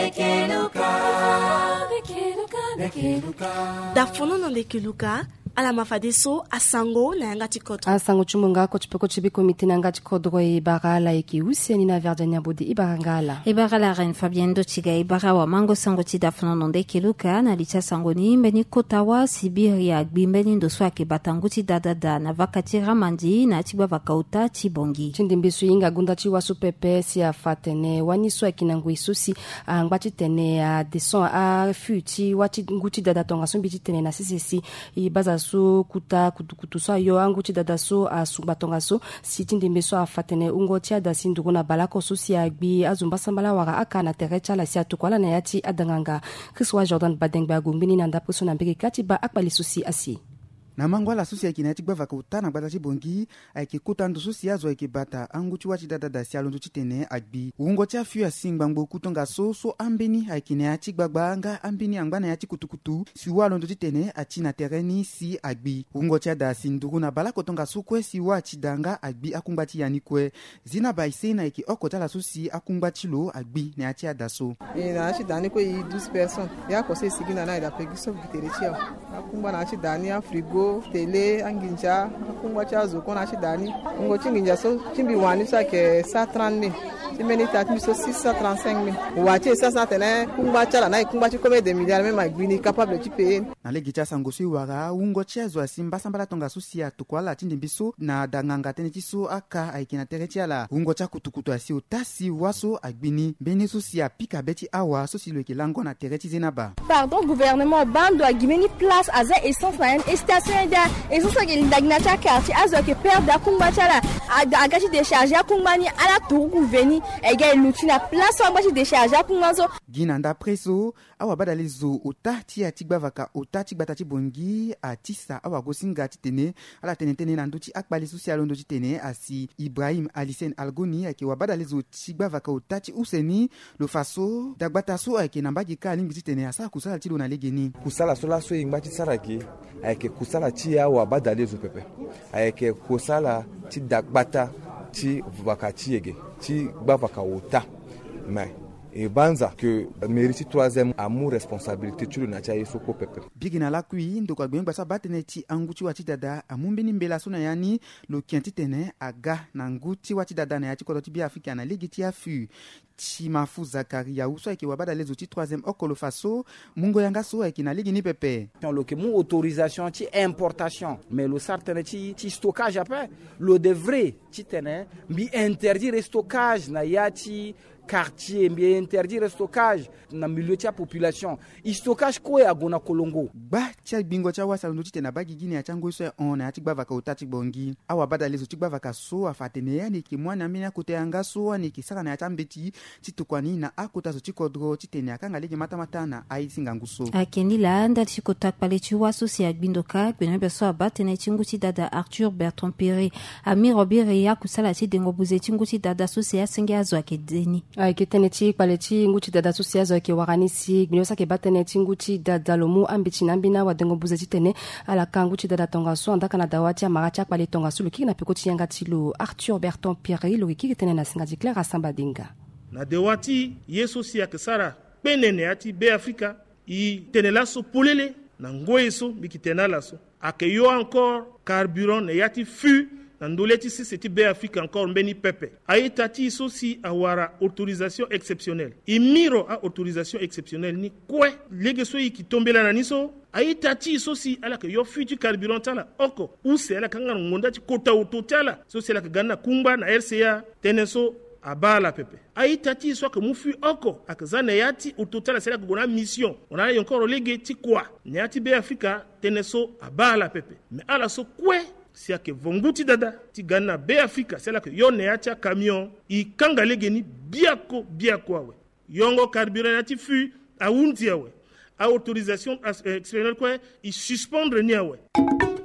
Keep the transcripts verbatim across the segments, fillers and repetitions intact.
Ndekeluka, Ndekeluka, Ndekeluka. Dafono no Ndekeluka. Ala mafadeso asango na yanga tikoto asango chumunga ko chipeko chibiko mitina nga tikodo ibagala iki usiani na verdania bodi ibagala ibagala ren Fabiendo chiga ibaga wa mango sango chida fono Ndekeluka na licha sango ni mbeni kotawa Sibiria gbimbeni ndo swake batanguti dadada na vakati ramandi na chibwa vakauta chibongi chindimbisu inga gunda chiwa supepe si afatene wani swaki na nguisusi ngbachi tene a deson a futi wati nguti dada tonga sombi tene na sisi ibaza so kuta kutukutu so yo anguti dada so asumbatonga so sitindi meso afatene ungotia da sindugo na balako so si agbi azumba sambala wara aka na terecha la sia tukwala na yati adanganga Chriswa Jordan Badengba gumbini na ndapo so na mbege kati ba akbali susi asi na mangwa la susi yaki na yati gbava kauta na gbata chibongi aiki kutandu susi yazo aiki bata anguchi wachi dada da si alondu chitene agbi ungo tia fiu ya singbangbo kutonga so so ambeni aiki na yati gbagba anga ambeni angba na yati kutukutu si wa alondu chitene achi na tereni si agbi ungo tia da sinduru na bala kotonga so kwe si wa achi danga agbi akumbati yani kwe zina baise na aiki okota la susi akumbati lo agbi na yati adaso ina achi dani kwe yi douze personnes ya kose sigina na ida pegiso viterechi akumba na achi dani ya frigo tele anginja akungwa chazo kona chidani ngo chinginja so chimbi wani sa ke cent trente mille chimeni tatmi so six cent trente-cinq mille wache sasa tene kungwa chala na kungwa chikome de milliards même agwini capable de payer na legi cha sango so wara ungo chezo asimba sambala tonga susia tukwala chindimbiso na danganga tene chiso aka aikina terechiala ungo cha kutukutu asi utasi waso agwini beni susia pika beti awa so silo kilango na terechi zenaba pardon gouvernement bando agwini place aza essence na en station et ça que l'indagnacha quartier azo que perdre da kumbachala agachi décharger akumbani ala touru veni ega luti na place ambachi décharger akungazo ginanda preso awa badalizo utati atigbavaka utati batati bongi atisa awa gosinga titene ala tenetene na nduti akbali social ndo titene asi Ibrahim Alisen Algoni ake wabadalizo tigbavaka utati useni lo faso dagbataso ake nambagi ka lingi titene asa kusala tilo na legeni kusala sola so ingbachi saraki ake kusala ti ya wa badalizo pepe ake kusala ti dagbata ti vakati ege ti gbavaka uta mais et banza que mérite troisième amour responsabilité tu le natia yesoko pepe bigina la kui ndo kwa gbengba sa bateneti anguchi wati dada amumbeni mbela sona yani lo kianti tene aga na nguti wati dada na yati kodoti bi Afrika na ligiti afu Chimafu Zakaria uso eki wabada les outils troisième okolo faso mungo yanga so eki na ligi ni pepe lo ke mu autorisation ti importation mais le certain ti ti stockage après le devrait ti tene bi interdire stockage na yati quartier bien interdire stockage na milieu de la population i stockage ko ya gona kolongo ba cha bingo cha wasa ndo tite na bagi gini ya chango so on ya tikba vaka utati bongi awa bada lezo tikba vaka so afatene yani ki mwana mina kote anga so ni ki saka na tambeti titukwani na akota so tikodro titene akanga lege mata mata na aisinga nguso akeni la anda tikotak pale chiwa so si agbindoka beno beso abatene chinguti dada Arthur Bertrand Perret ami Robert ya kusala ti dengo buze chinguti dada so si asinga azo akedeni ai keteneti paleti nguti dada sosiazo ke waranisi gnosa ke bateneti nguti dada lomu ambichi nambina wa dengo buze titene ala kanguti dada tonga so andaka na dawati amaracha pale tonga so luki na pekoti yanga tilo Arthur Bertrand Perret lo ki ketene na singa declare asambadinga na dewati yeso si akesara penene ati be Afrika i tenela so polele na ngoyeso bikitena laso akeyo encore carburant ne yati fu Nandoleti si seti be Afrika encore mbeni pepe. Aitati iso si awara autorisation exceptionnelle. Imiro a autorisation exceptionnelle ni kwe lege so yi ki tombela na niso. Aitati iso si ala ke yo futu carburant tala oko use ala kanga ngonda ti kota auto tala so si ala ke gana kumba na R C A teneso abala pepe. Aitati iso ke mufu oko akazana yati auto tala sela kugona mission. Ona encore lege ti kwa. Nyati be Afrika teneso abala pepe. Me ala so kwe si ake vonguti dada ti gana be Afrika sela ke yo ne acha camion i kanga legeni biako biako awe yongo carburant ati fu a unti awe a autorisation exceptionnelle quoi i suspendre ni awe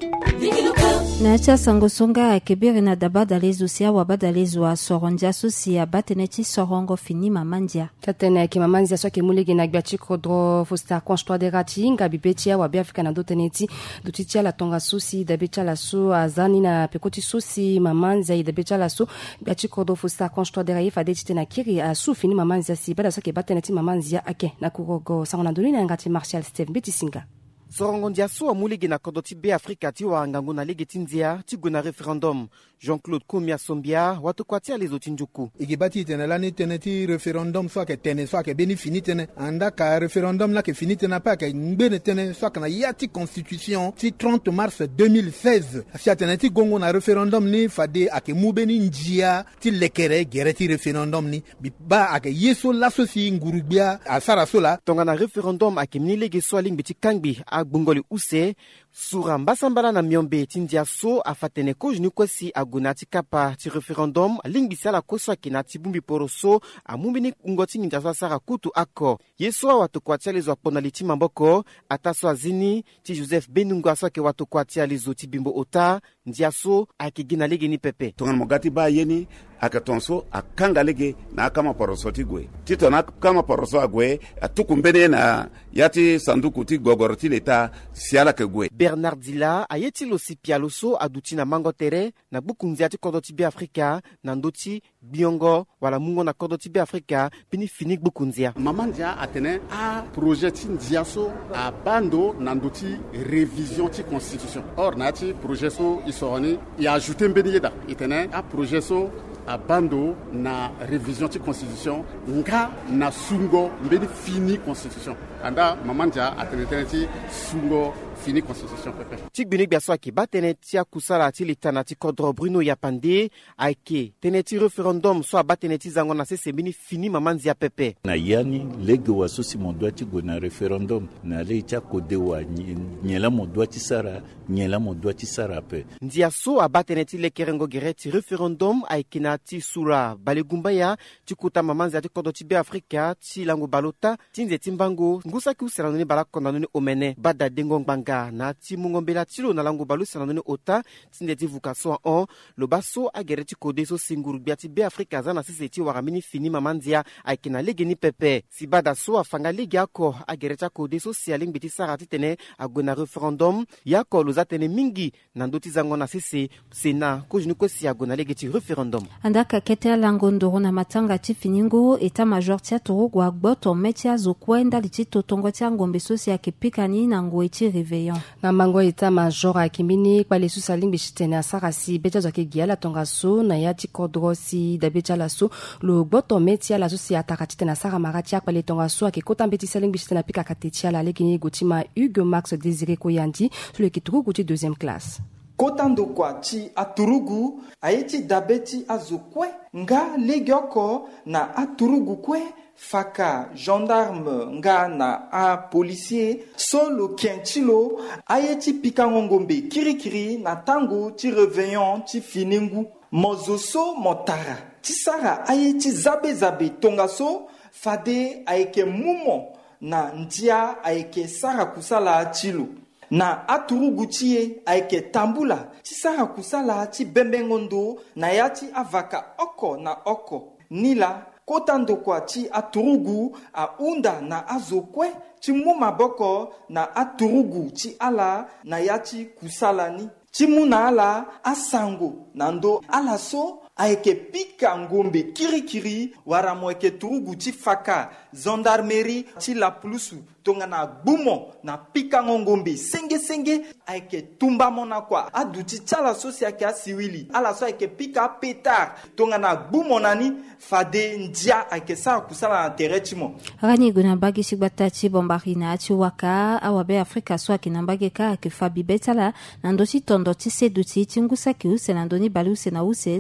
na cha sango songa kebiri na daba dalezu sia waba dalezu wa soronja susia bateneti sorongo fini mamandia tatene ki mamandia so ke mulege na gbachi kodro fosta konstwa de rati nga bibetia wa biafika na doteneti dutitia la tonga susi da becha la su azani na pekoti susi mamandia da becha la su gbachi kodro fosta konstwa de raifa de tena kiri a su fini mamandia si bada so ke bateneti mamandia ake na kurogo sangona dolina ngati Martial Steve Betisinga sorongo ndia so amuligi na kodoti be Afrika ti wa ngangu na ligi tinzia ti guna referendum Jean-Claude Komia Sombia watu kwa tia lezo tinjuku igibati tene lani tene ti referendum so ke tene so ke beni fini tene anda ka referendum la ke fini tene pa ke ngbe tene so na yati constitution ti trente mars deux mille seize si tene ti gongo na referendum ni fade ake mubeni njia ti lekere gere ti referendum ni bi ba ake yeso la so si ngurugbia asara sola tonga na referendum ake mni legi so ling biti kangbi agbungoli use sura mbasambala na miombe tindia so afatene ko jnu kwesi agunati kapa ti referendum lingbisa la koso kinati bumbi poroso amumbini ngoti nginja so sara kutu ako yeso watu kwatia lezo pona liti mamboko ataso azini ti Joseph Benunga so ke watu kwatia lezo ti bimbo ota ndia so akigina lege ni pepe tonga mogati ba yeni akatonso akanga lege na akama poroso ti gwe tito na kama poroso agwe atukumbene na yati sanduku ti gogoro ti leta siala ke gwe Bernard Dila ayeti lo sipialo so aduti na mangotere na bukunzia ti kodoti be Afrika na ndoti biongo wala mungo na kodoti be Afrika pini finik bukunzia mamandia atene a projet ti ndiaso a bando na ndoti révision ti constitution or na ti projet so isoroni i ajouter mbeni yeda itene a projet so a bando na révision ti constitution nga na sungo mbeni fini constitution anda mamandia atene tene ti sungo fini constitution pepe tikbini biaso aki batene tia kusala ti litana ti kodro Bruno Yapande aike tene ti referendum so batene ti zango na sese bini fini mamanzia pepe na yani lege wa sosi mondwa ti go na referendum na le tia kode wa nyela mondwa ti sara nyela mondwa ti sara pe ndia so abatene ti lekerengo gere ti referendum aike na ti sura balegumbaya ti kuta mamanzia ti kodro ti be Afrika ti lango balota ti nze ti mbango ngusa ki usela noni bala kondano omene bada dengo ngbanga na ti mungombela tilo na lango balu sananone ota tinde ti vukaso on lo baso agere ti kode so singuru biati be Afrika za na sisi ti waramini fini mamandia aikina lege ni pepe si bada so afanga lege ako agere ta kode so sialing biti sarati tene agona referendum yako lo za tene mingi na ndoti zango na sisi sena ko jinu ko si agona lege ti referendum andaka kete lango ndoro na matanga ti finingo eta major tia toro gwa gboto metia zo kwenda li ti totongo tia ngombe so si akipikani na ngwe ti reve na mango eta major akimbini kwa lesu saling bishitena sarasi beja zake giala tonga so na yati kodrosi da beja la so lo gboto metia la so si atakati tena sara marati kwa le tonga so akikota mbeti saling bishitena pika katetia la lekini gotima Hugo Max Désiré Koyandi sur le kituru goti deuxième classe kotando kwa ti aturugu ayeti dabeti azokwe nga legioko na aturugu kwe faka gendarme nga na a policier solo kientilo ayeti pikangongombe kirikiri na tango ti réveillon ti finingu mozoso motara ti sara ayeti zabe zabe tonga so fade ayeke mumo na ndia ayeke sara kusala tilo na aturugu tie ayeke tambula ti sara kusala ti bembengondo na yati avaka oko na oko nila kotando kwa ti aturugu a unda na azokwe ti mu maboko na aturugu ti ala na yati kusalani ti mu na ala asango na ndo ala so ayeke pika ngombe kirikiri wara mo yeke turugu ti faka gendarmerie ti la pulusu tonga na gbumo na pika ngombe senge senge ayeke tumba mona kwa aduti ti ala so si ayeke asiwili ala so ayeke pika petar tonga na gbumo nani fade ndia ayeke sara kusala na tere ti mo rani guna bagi si gbata ti bombari na ti waka awabe Afrika so ayeke na mbage ka ayeke fa bibe ti ala na ndö ti tondo ti sedu ti ti ngusa yeke use na ndöni bale use na use so si ayeke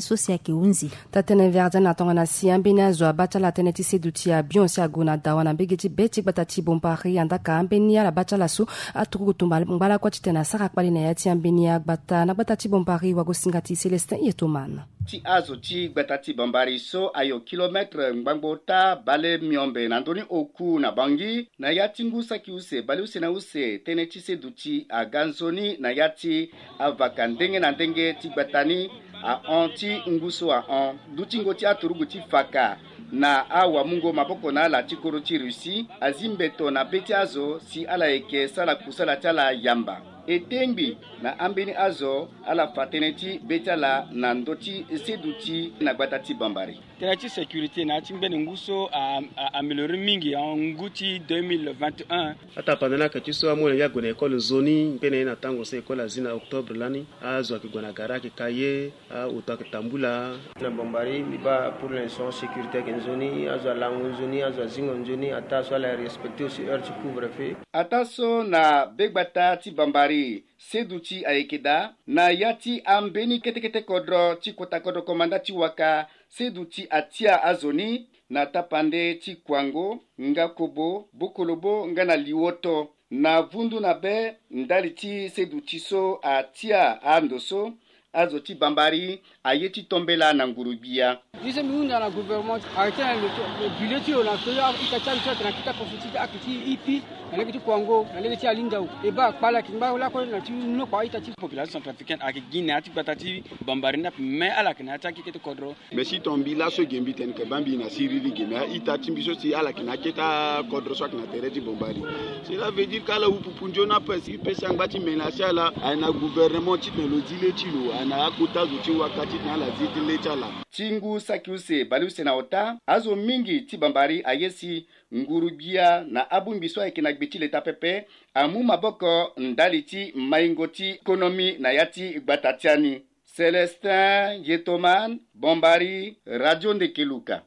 keunzi tatene verda na tonga na si ambeni azo abacha la tene ti sedu ti abion si agona dawa na mbege ti be ti gbata ti bompari andaka ambeni ala bacha la so aturugu tumbala mbala kwa ti tena saka kpali na ya ti ambeni agbata na gbata ti bompari wago singa ti Celestin Yetomana ti azo ti gbata ti bombari so ayo kilometre ngbangbo bale miombe na ndoni oku na bangi na yati ngusa ki use bale use na use tene ti sedu ti aganzoni na yati avaka ndenge na ndenge ti gbatani a on ti nguso a on duti ngoti aturugu ti faka na awa mungo maboko na la ti koro ti Rusi azimbeto na beti azo si ala eke sala kusala tala yamba etengbi na ambeni azo ala fateneti betala na ndoti seduti na gbatati bambari teneti sécurité na timbeni nguso a améliorer mingi en nguti deux mille vingt et un ata pandana ka tiso amona ya gona école zoni pene na tango se école azina octobre lani azo ki gona garaki kaye a utak tambula na bambari miba pour l'instant sécurité ken zoni azo la zoni azo zingon zoni ata so la respecter aussi heure de couvre-feu ata so na begbata ti bambari seduti aikeda na yati ambeni ketekete kodro ti kota kodro komanda ti waka seduti atia azoni na tapande ti kwango nga kobo bokolobo nga na liwoto na vundu na be ndali ti seduti so atia andoso azoti bambari ayeti tombela na ngurubia dise miunda na gouvernement arrêté le bulletin on a fait ikacha mtu na kita profiti akiti ipi na lekiti kwango na lekiti alinda e ba pala kimba la ko na ti no kwa ita ti population centrafricaine ak Guinée ati batati bambari na mais ala kana ta kete kodro mais si tombi la so gembi ten ke bambi na sirili Guinée ita timbiso si ala kana keta kodro so kana tere ti bambari cela veut dire kala upupunjo na pesi pesa ngati menacer la na gouvernement ti no dile ti lo na akuta zuti wakati na la ziti lechala tingu sakiuse baluse na ota azo mingi ti bambari ayesi ngurubia na abumbiso ayeke na gbeti leta pepe amu maboko ndali ti maingoti ekonomi na yati gbatatiani Celestin Yetoman Bombari Radio Ndekeluka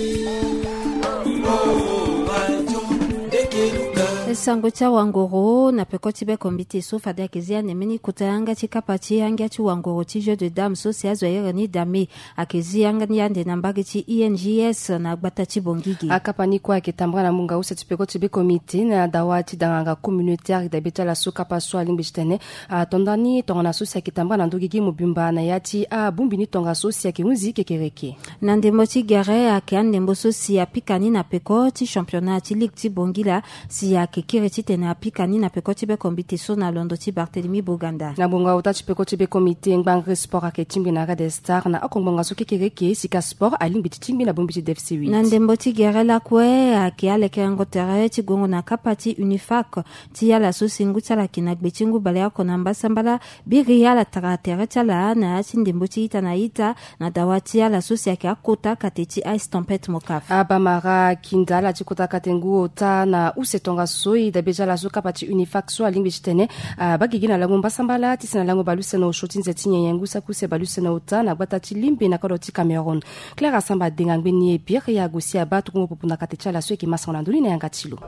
sango cha wangoro na pekoti be kombite so fada kezia nemeni kutayanga chikapa chi anga chi wangoro chi jeu de dame so sia zo yere ni dame akezia anga ni ande nambage chi I N G S na gbata chi bongigi akapani kwa ketambra na munga usa tipekoti be komite na dawati danga communautaire da betala so kapa so alimbe chitene tondani tongana so sia ketambra na ndogigi mobimba na yati a bumbini tonga so sia kiunzi kekereke na ndembo chi gare akande mboso sia pikani na pekoti championnat chi ligue ti bongila sia kekere ti tene apikani na pekoti be kombite so na londo ti Barthélemy Boganda na bonga uta ti pekoti be komite ngbangre sport ake timbi na Red Star na akongbonga so kekere ke sika sport alimbi ti timbi na bombi ti D F C huit na ndembo ti gere la kwe ake aleke ngo tere ti gongo na kapati Unifac ti ala so singu tsala kina gbechingu bale ako na mbasambala biri ala taratere tsala na ti ndembo ti ita na ita na dawati ala so sia ke akota kate ti Ice Tempête Mokaf abamara kindala ti kota katengu ota na usetonga soi da beja la so kapati Unifac so alimbi chitene bagigi na lango mbasambala ti sina lango baluse na shoti nzeti nyengu sakuse baluse na ota na gbata ti limbe na kodoti Cameroon Clara Samba denga ngbeni e pire ya gosi abatu ko popuna katecha la so ki masana nduli na yangatilo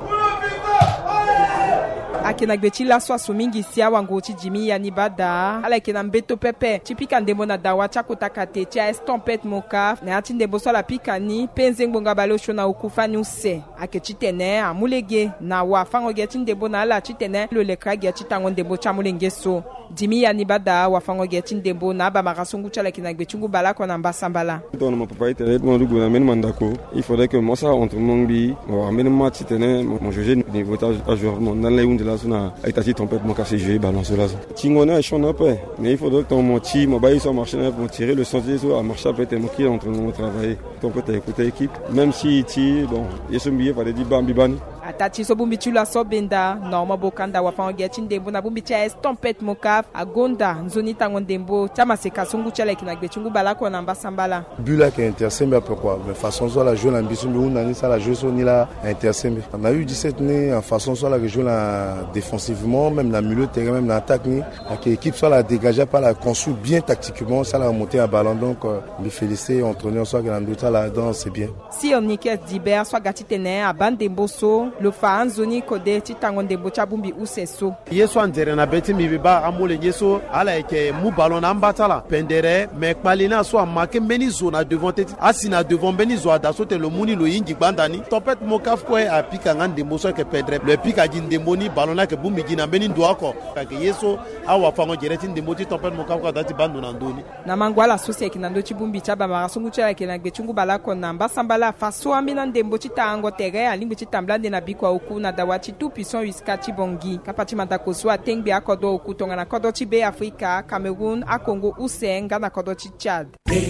akena gbeti la so asomingi sia wango ti jimi ya nibada ala kena mbeto pepe tipika ndembo na dawa chakota kate ti Ice Tempête Mokaf na ati ndembo so la pikani penze ngbonga balo shona okufa ni use ake chitene amulege na wa fango ge ndembo na ala chitene lo le kragi ti tango ndembo chamulenge so jimi ya nibada wa fango ge ndembo na ba marasungu chala kena gbeti ngu bala ko na mbasambala don mon papa était mon lugu na men mandako il faudrait que moi ça entre mongbi wa men ma chitene mon juge niveau à joueur mon dans les unde la suna aitati Tempête Mokaf c'est jouer balance là tingona et chona pas mais il faudrait que ton moti mo baï sur marcher pour tirer le sentier sur à marcher peut être moquer entre nous travailler ton peut écouter équipe même si ti bon yeso mbiye fallait dire bambi bani atati so bumbi chula so benda norma bokanda wa fango ge ndembo na bumbi cha Ice Tempête Mokaf agonda nzoni tango ndembo chama seka sungu chala kina gbechungu balako na mbasambala bula qui intersembe pourquoi mais façon soit la jouer l'ambition mais on a ça la jouer so ni la intersembe on a eu dix-sept né en façon soit la jouer la défensivement, même la milieu de terrain, même l'attaque, l'équipe soit la dégagée, pas la construit bien tactiquement, ça l'a monté un ballon. Donc, me féliciter, entraîneur, soit que là-dedans, c'est bien. Si on niquait d'Iber, soit gatitene, à bande de bosso, le fa zoni codé, titangon de bochabumbi ou sesso. Yeso anzerena beti mibiba amole yeso ala eke mu ballon ambatala pendere mais palina so marqué meni zona devant tete asina devant beni zo adaso te le muni lo yingi bandani topet mokaf ko a pika ngande moso ke pedre le pika jinde moni ballon na ke bumi gina beni doako ka yeso awa fango jereti de moti topet mokaf ko dati bando na ndoni na mangwala sosie kinando chibumbi chaba marasungu cha ke na gechungu balako na mbasambala faso amina ndembo chitango tere alimbi chitamblande na bikwa oku na dawachi tout puissant wiska chibongi kapati matako so atengbe akodo oku tonga na kodo chibe Afrika Cameroun a Congo usenga na kodo chi Chad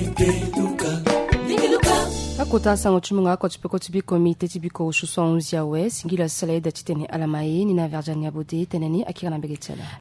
akota sango chimunga ko chipeko chibi komite chibiko ushuso onzia we singila sala da chitene alamaye ni na verjania bode teneni akira na begetela